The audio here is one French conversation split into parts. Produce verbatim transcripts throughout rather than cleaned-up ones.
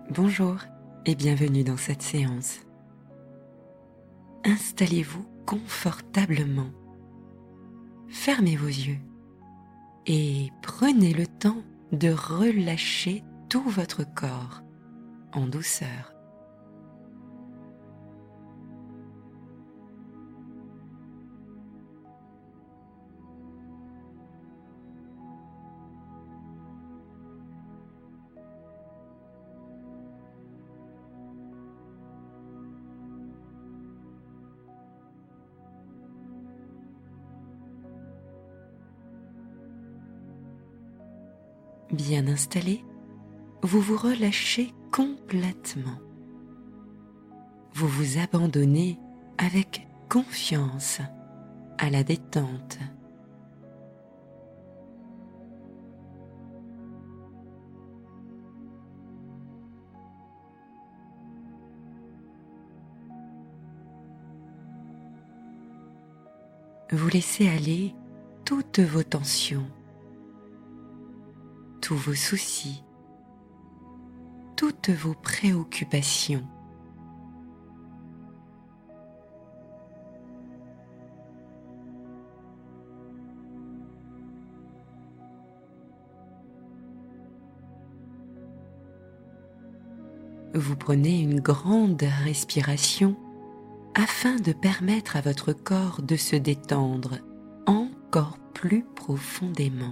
Bonjour et bienvenue dans cette séance. Installez-vous confortablement, fermez vos yeux et prenez le temps de relâcher tout votre corps en douceur. Bien installé, vous vous relâchez complètement. Vous vous abandonnez avec confiance à la détente. Vous laissez aller toutes vos tensions, tous vos soucis, toutes vos préoccupations. Vous prenez une grande respiration afin de permettre à votre corps de se détendre encore plus profondément.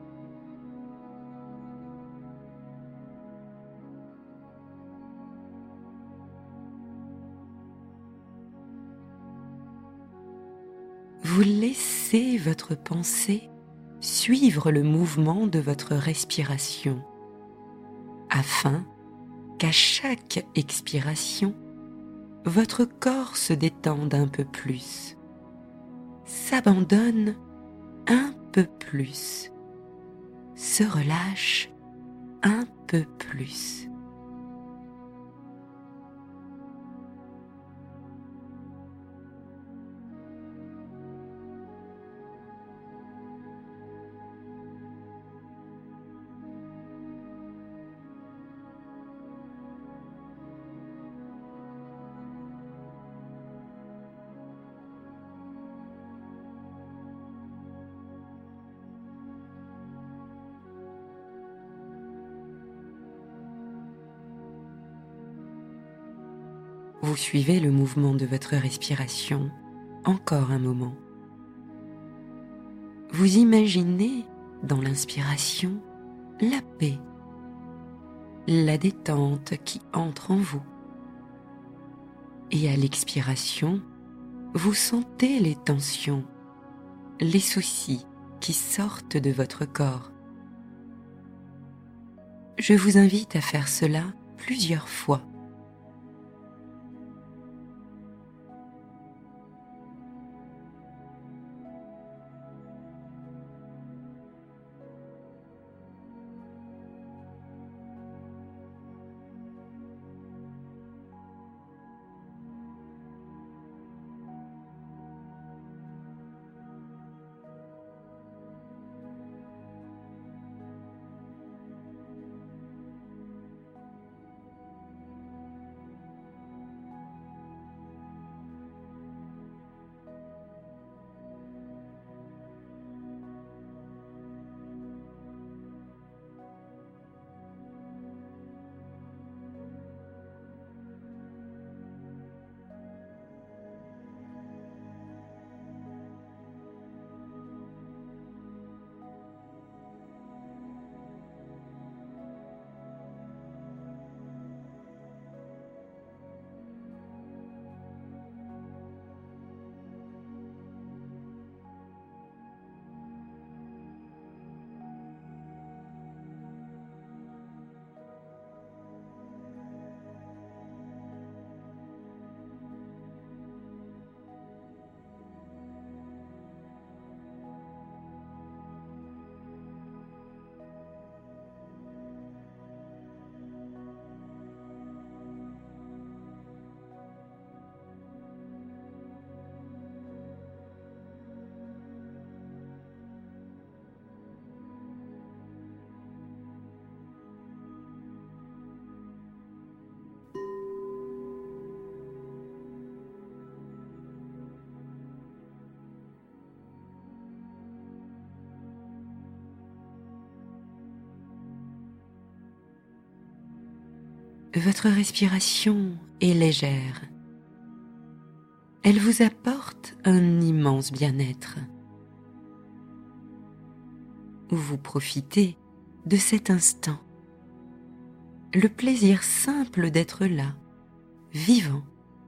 Vous laissez votre pensée suivre le mouvement de votre respiration afin qu'à chaque expiration, votre corps se détende un peu plus, s'abandonne un peu plus, se relâche un peu plus. Vous suivez le mouvement de votre respiration encore un moment. Vous imaginez dans l'inspiration la paix, la détente qui entre en vous. Et à l'expiration, vous sentez les tensions, les soucis qui sortent de votre corps. Je vous invite à faire cela plusieurs fois. votre respiration est légère. Elle vous apporte un immense bien-être. Vous profitez de cet instant, le plaisir simple d'être là, vivant.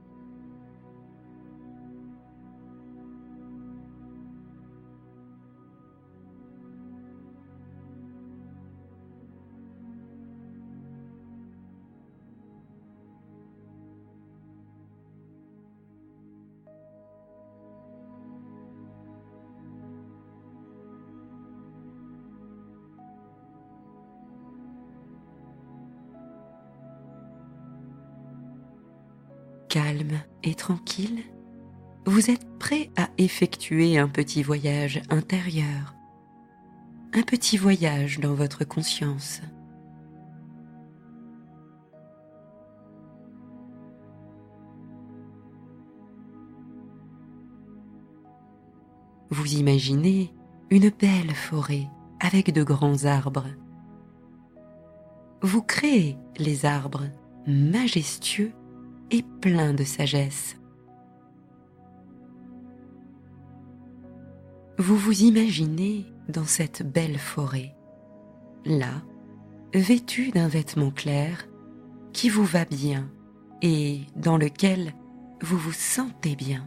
Calme et tranquille, vous êtes prêt à effectuer un petit voyage intérieur, un petit voyage dans votre conscience. Vous imaginez une belle forêt avec de grands arbres. Vous créez les arbres majestueux et pleins de sagesse. Vous vous imaginez dans cette belle forêt, là, vêtu d'un vêtement clair qui vous va bien et dans lequel vous vous sentez bien.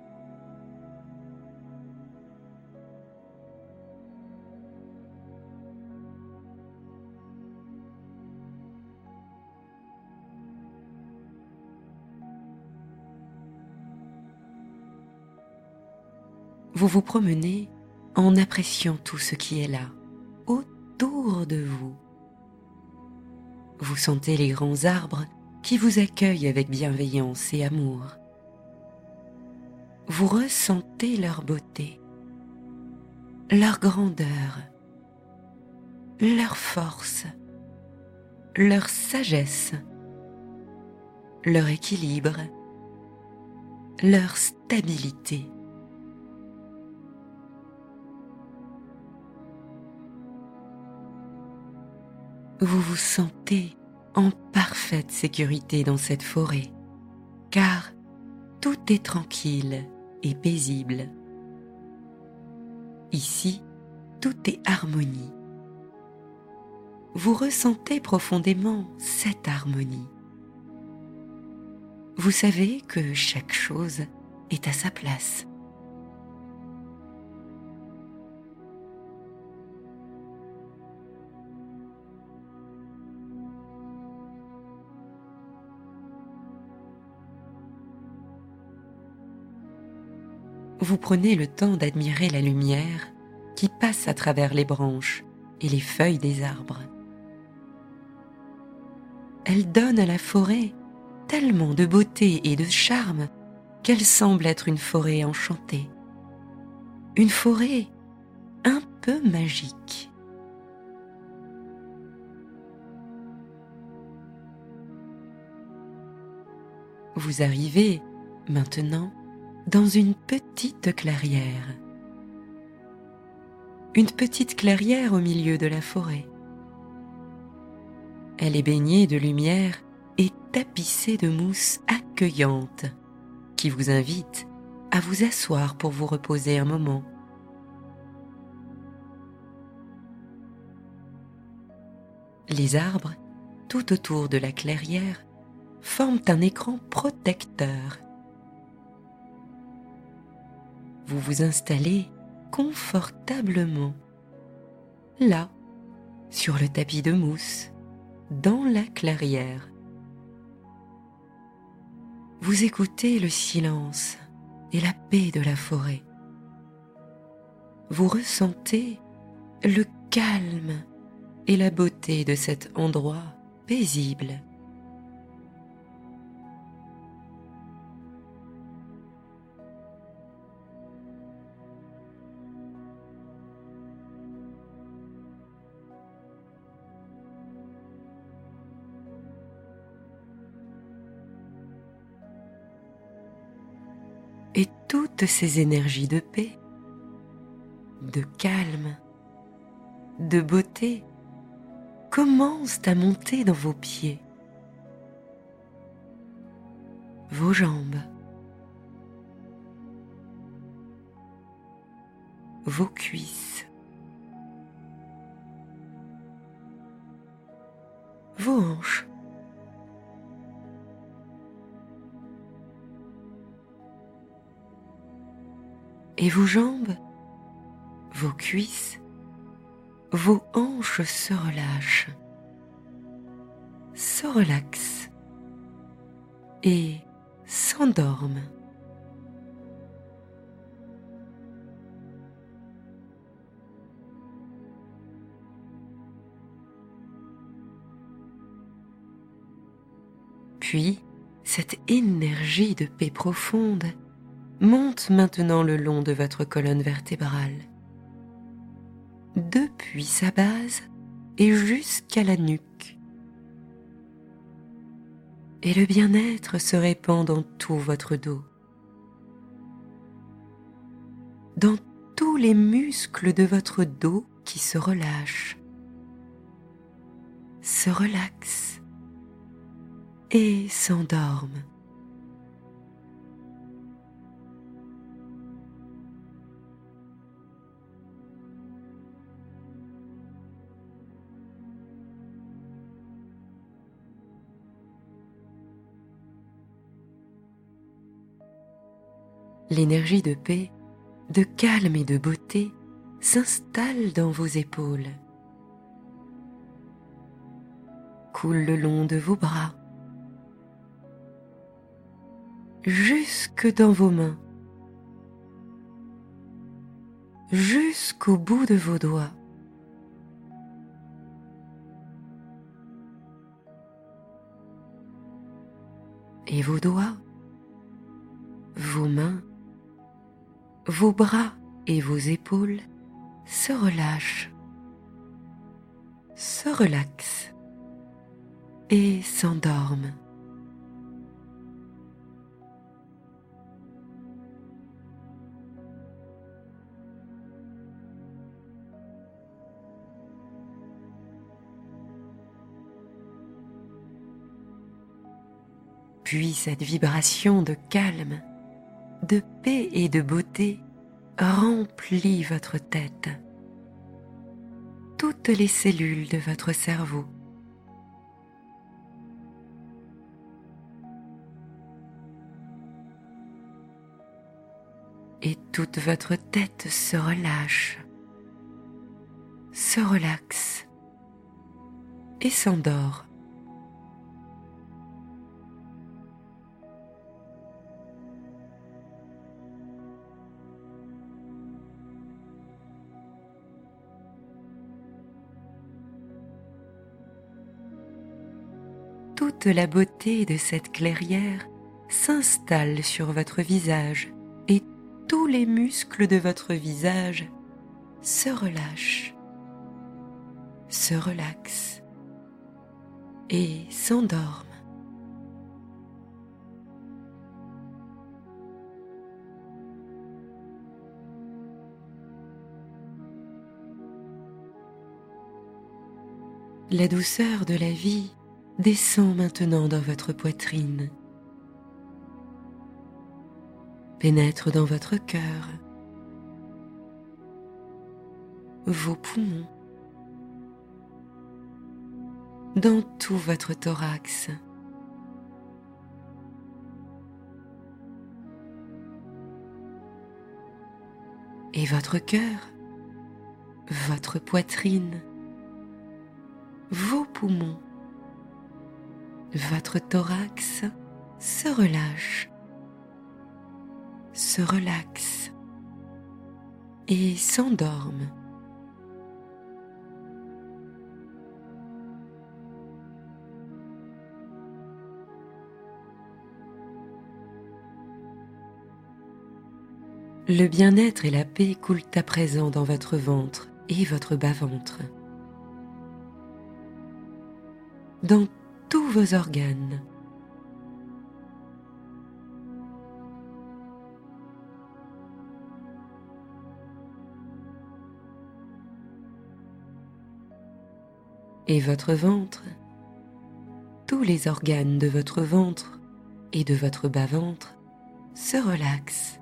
Vous vous promenez en appréciant tout ce qui est là, autour de vous. Vous sentez les grands arbres qui vous accueillent avec bienveillance et amour. Vous ressentez leur beauté, leur grandeur, leur force, leur sagesse, leur équilibre, leur stabilité. Vous vous sentez en parfaite sécurité dans cette forêt, car tout est tranquille et paisible. Ici, tout est harmonie. Vous ressentez profondément cette harmonie. Vous savez que chaque chose est à sa place. Vous prenez le temps d'admirer la lumière qui passe à travers les branches et les feuilles des arbres. Elle donne à la forêt tellement de beauté et de charme qu'elle semble être une forêt enchantée, une forêt un peu magique. Vous arrivez maintenant dans une petite clairière. Une petite clairière au milieu de la forêt. Elle est baignée de lumière et tapissée de mousse accueillante qui vous invite à vous asseoir pour vous reposer un moment. Les arbres, tout autour de la clairière, forment un écran protecteur. Vous vous installez confortablement, là, sur le tapis de mousse, dans la clairière. Vous écoutez le silence et la paix de la forêt. Vous ressentez le calme et la beauté de cet endroit paisible. Et toutes ces énergies de paix, de calme, de beauté commencent à monter dans vos pieds, vos jambes, vos cuisses, vos hanches, et vos jambes, vos cuisses, vos hanches se relâchent, se relaxent et s'endorment. Puis, cette énergie de paix profonde monte maintenant le long de votre colonne vertébrale, depuis sa base et jusqu'à la nuque. Et le bien-être se répand dans tout votre dos, dans tous les muscles de votre dos qui se relâchent, se relaxent et s'endorment. L'énergie de paix, de calme et de beauté s'installe dans vos épaules, coule le long de vos bras, jusque dans vos mains, jusqu'au bout de vos doigts. Et vos doigts, vos mains, vos bras et vos épaules se relâchent, se relaxent et s'endorment. Puis cette vibration de calme, de paix et de beauté remplit votre tête, toutes les cellules de votre cerveau. Et toute votre tête se relâche, se relaxe et s'endort. Toute la beauté de cette clairière s'installe sur votre visage et tous les muscles de votre visage se relâchent, se relaxent et s'endorment. La douceur de la vie descend maintenant dans votre poitrine, pénètre dans votre cœur, vos poumons, dans tout votre thorax. Et votre cœur, votre poitrine, vos poumons, votre thorax se relâche, se relaxe et s'endorme. Le bien-être et la paix coulent à présent dans votre ventre et votre bas-ventre, dans tous vos organes. Et votre ventre, tous les organes de votre ventre et de votre bas-ventre se relaxent,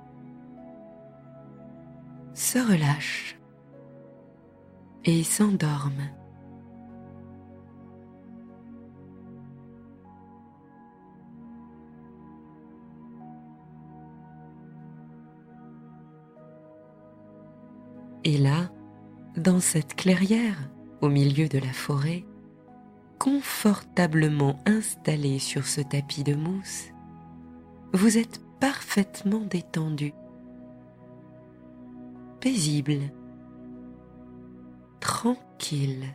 se relâchent et s'endorment. Et là, dans cette clairière, au milieu de la forêt, confortablement installé sur ce tapis de mousse, vous êtes parfaitement détendu, paisible, tranquille.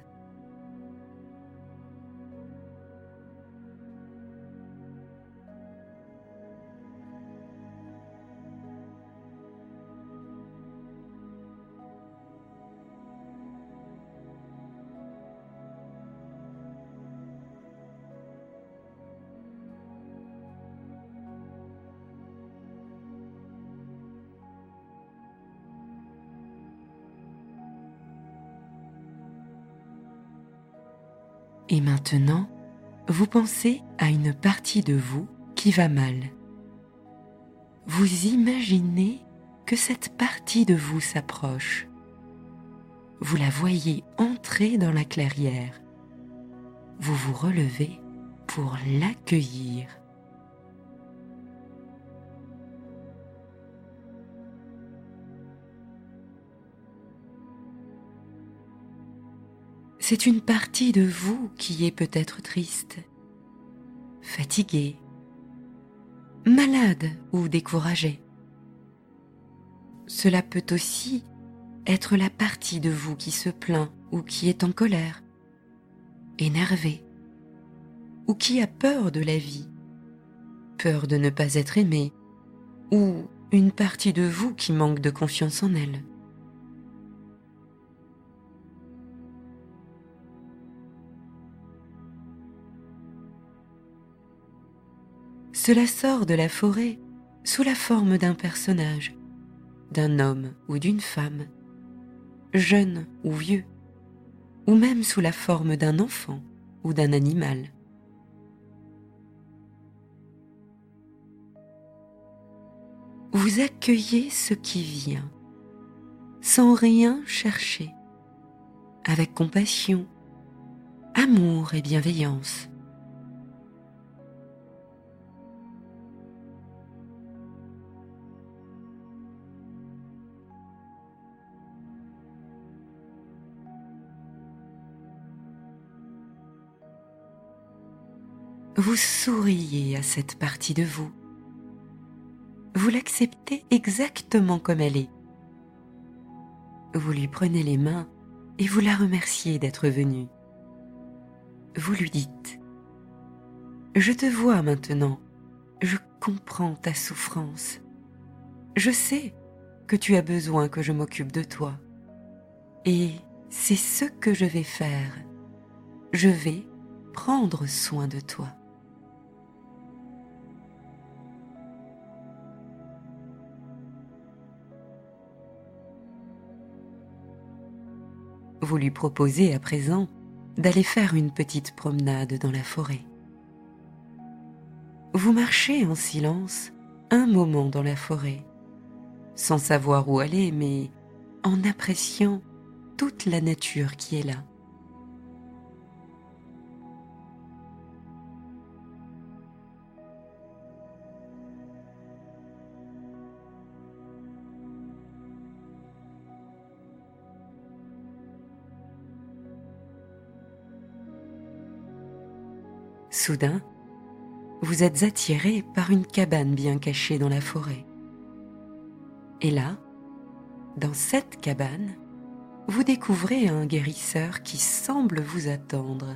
Et maintenant, vous pensez à une partie de vous qui va mal. Vous imaginez que cette partie de vous s'approche. Vous la voyez entrer dans la clairière. Vous vous relevez pour l'accueillir. C'est une partie de vous qui est peut-être triste, fatiguée, malade ou découragée. Cela peut aussi être la partie de vous qui se plaint ou qui est en colère, énervée, ou qui a peur de la vie, peur de ne pas être aimée, ou une partie de vous qui manque de confiance en elle. Cela sort de la forêt sous la forme d'un personnage, d'un homme ou d'une femme, jeune ou vieux, ou même sous la forme d'un enfant ou d'un animal. Vous accueillez ce qui vient, sans rien chercher, avec compassion, amour et bienveillance. Vous souriez à cette partie de vous. Vous l'acceptez exactement comme elle est. Vous lui prenez les mains et vous la remerciez d'être venue. Vous lui dites « Je te vois maintenant, je comprends ta souffrance. Je sais que tu as besoin que je m'occupe de toi. Et c'est ce que je vais faire. Je vais prendre soin de toi. » Vous lui proposez à présent d'aller faire une petite promenade dans la forêt. Vous marchez en silence un moment dans la forêt, sans savoir où aller, mais en appréciant toute la nature qui est là. Soudain, vous êtes attiré par une cabane bien cachée dans la forêt. Et là, dans cette cabane, vous découvrez un guérisseur qui semble vous attendre.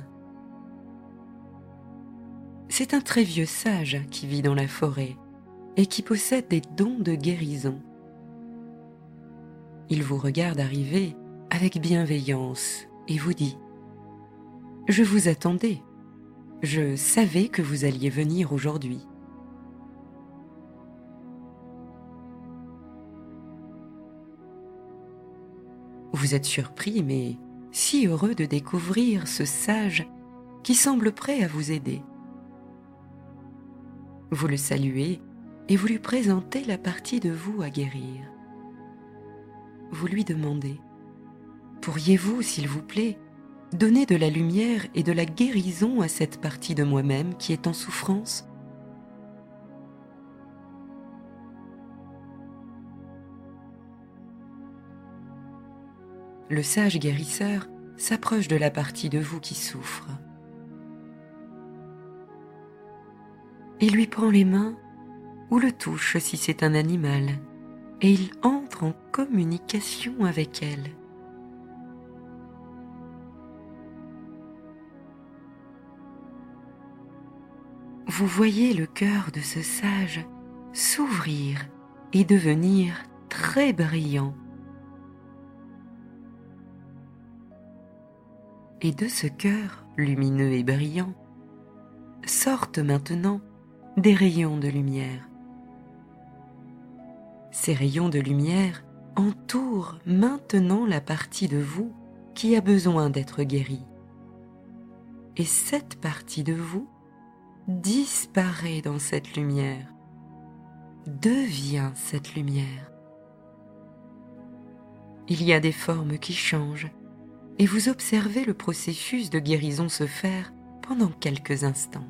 C'est un très vieux sage qui vit dans la forêt et qui possède des dons de guérison. Il vous regarde arriver avec bienveillance et vous dit « Je vous attendais. Je savais que vous alliez venir aujourd'hui. » Vous êtes surpris, mais si heureux de découvrir ce sage qui semble prêt à vous aider. Vous le saluez et vous lui présentez la partie de vous à guérir. Vous lui demandez: pourriez-vous, s'il vous plaît, donner de la lumière et de la guérison à cette partie de moi-même qui est en souffrance? Le sage guérisseur s'approche de la partie de vous qui souffre. Il lui prend les mains ou le touche si c'est un animal, et il entre en communication avec elle. Vous voyez le cœur de ce sage s'ouvrir et devenir très brillant. Et de ce cœur lumineux et brillant sortent maintenant des rayons de lumière. Ces rayons de lumière entourent maintenant la partie de vous qui a besoin d'être guérie. Et cette partie de vous disparaît dans cette lumière, devient cette lumière. Il y a des formes qui changent et vous observez le processus de guérison se faire pendant quelques instants.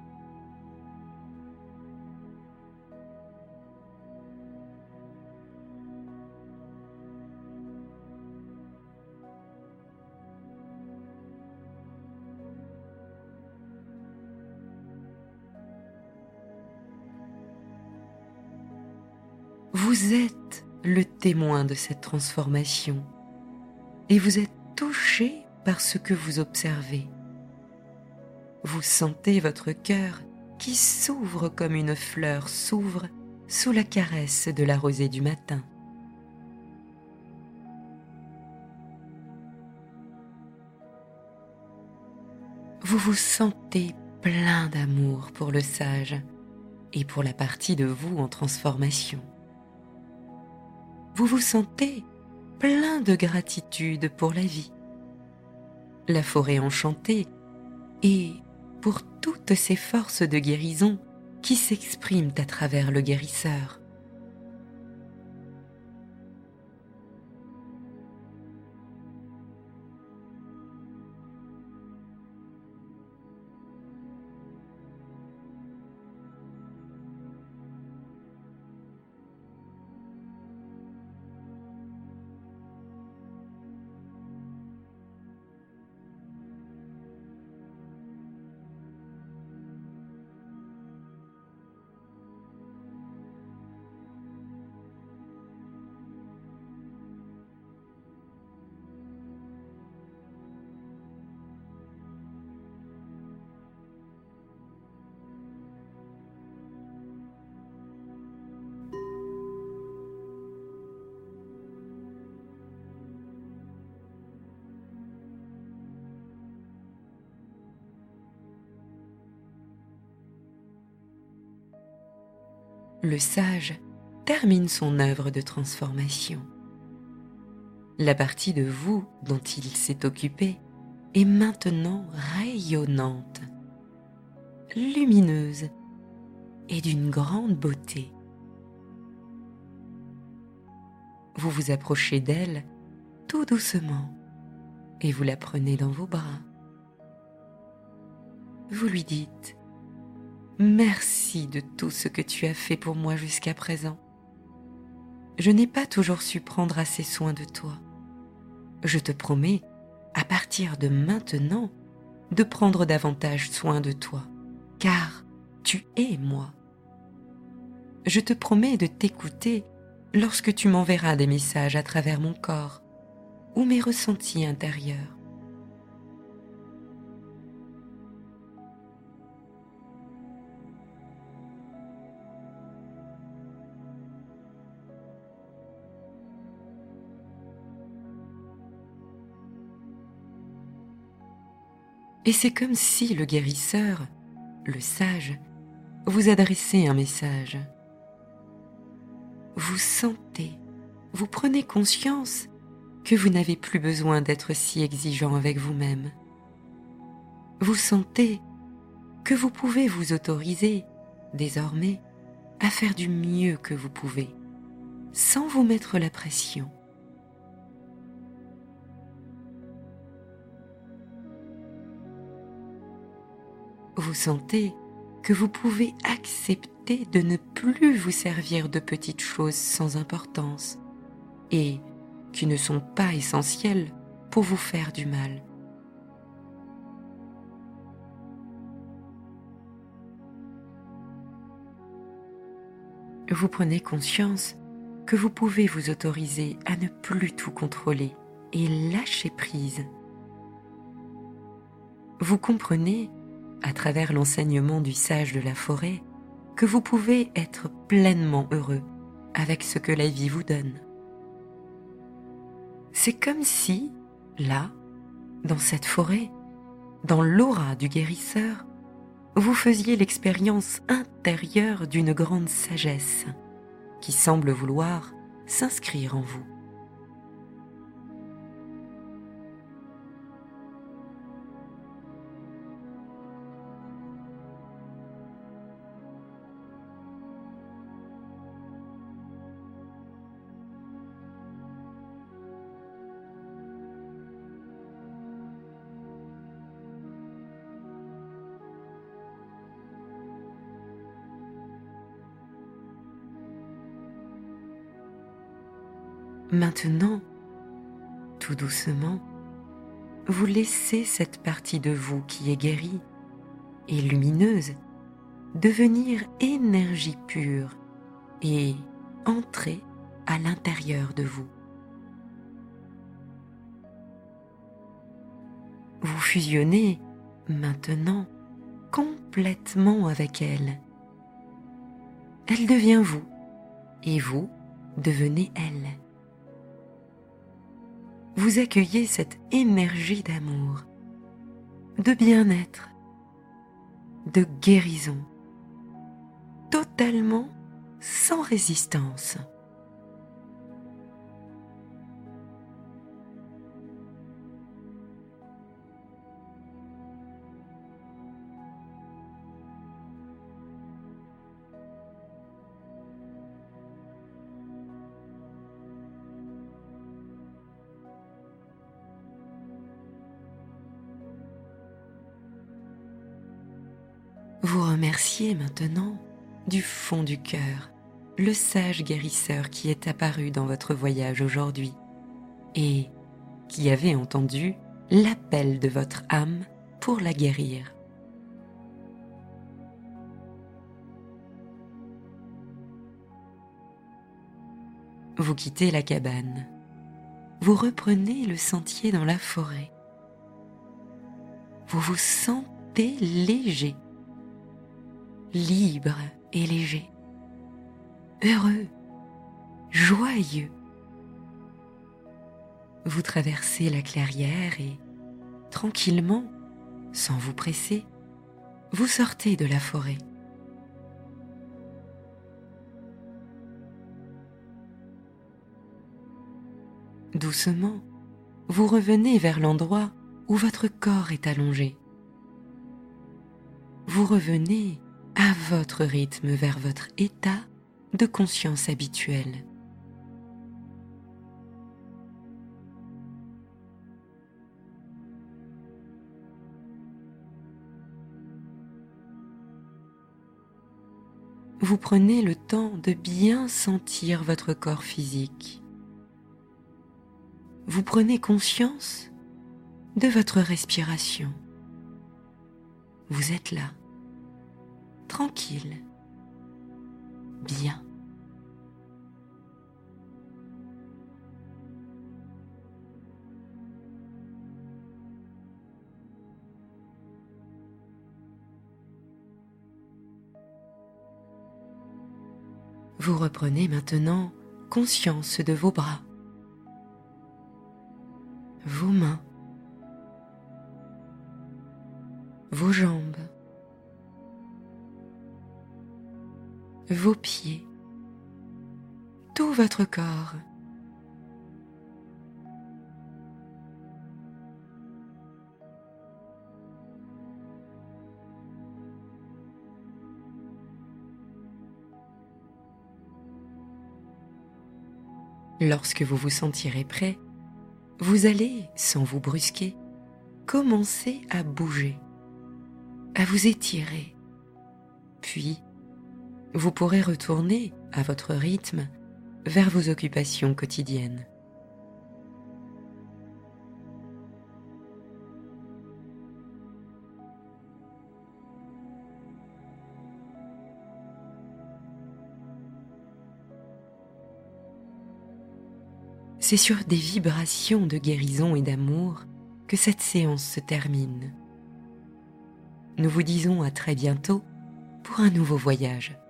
Vous êtes le témoin de cette transformation et vous êtes touché par ce que vous observez. Vous sentez votre cœur qui s'ouvre comme une fleur s'ouvre sous la caresse de la rosée du matin. Vous vous sentez plein d'amour pour le sage et pour la partie de vous en transformation. Vous vous sentez plein de gratitude pour la vie, la forêt enchantée et pour toutes ces forces de guérison qui s'expriment à travers le guérisseur. Le sage termine son œuvre de transformation. La partie de vous dont il s'est occupé est maintenant rayonnante, lumineuse et d'une grande beauté. Vous vous approchez d'elle tout doucement et vous la prenez dans vos bras. Vous lui dites: merci de tout ce que tu as fait pour moi jusqu'à présent. Je n'ai pas toujours su prendre assez soin de toi. Je te promets, à partir de maintenant, de prendre davantage soin de toi, car tu es moi. Je te promets de t'écouter lorsque tu m'enverras des messages à travers mon corps ou mes ressentis intérieurs. Et c'est comme si le guérisseur, le sage, vous adressait un message. Vous sentez, vous prenez conscience que vous n'avez plus besoin d'être si exigeant avec vous-même. Vous sentez que vous pouvez vous autoriser désormais, à faire du mieux que vous pouvez, sans vous mettre la pression. Vous sentez que vous pouvez accepter de ne plus vous servir de petites choses sans importance et qui ne sont pas essentielles pour vous faire du mal. Vous prenez conscience que vous pouvez vous autoriser à ne plus tout contrôler et lâcher prise. Vous comprenez, à travers l'enseignement du sage de la forêt, que vous pouvez être pleinement heureux avec ce que la vie vous donne. C'est comme si, là, dans cette forêt, dans l'aura du guérisseur, vous faisiez l'expérience intérieure d'une grande sagesse qui semble vouloir s'inscrire en vous. Maintenant, tout doucement, vous laissez cette partie de vous qui est guérie et lumineuse devenir énergie pure et entrer à l'intérieur de vous. Vous fusionnez maintenant complètement avec elle. Elle devient vous et vous devenez elle. Vous accueillez cette énergie d'amour, de bien-être, de guérison, totalement sans résistance. Vous remerciez maintenant du fond du cœur le sage guérisseur qui est apparu dans votre voyage aujourd'hui et qui avait entendu l'appel de votre âme pour la guérir. Vous quittez la cabane. Vous reprenez le sentier dans la forêt. Vous vous sentez léger, libre et léger, heureux, joyeux. Vous traversez la clairière et, tranquillement, sans vous presser, vous sortez de la forêt. Doucement, vous revenez vers l'endroit où votre corps est allongé. Vous revenez à votre rythme vers votre état de conscience habituel. Vous prenez le temps de bien sentir votre corps physique. Vous prenez conscience de votre respiration. Vous êtes là, tranquille, bien. Vous reprenez maintenant conscience de vos bras, vos mains, vos jambes, vos pieds, tout votre corps. Lorsque vous vous sentirez prêt, vous allez, sans vous brusquer, commencer à bouger, à vous étirer. Puis, vous pourrez retourner à votre rythme vers vos occupations quotidiennes. C'est sur des vibrations de guérison et d'amour que cette séance se termine. Nous vous disons à très bientôt pour un nouveau voyage.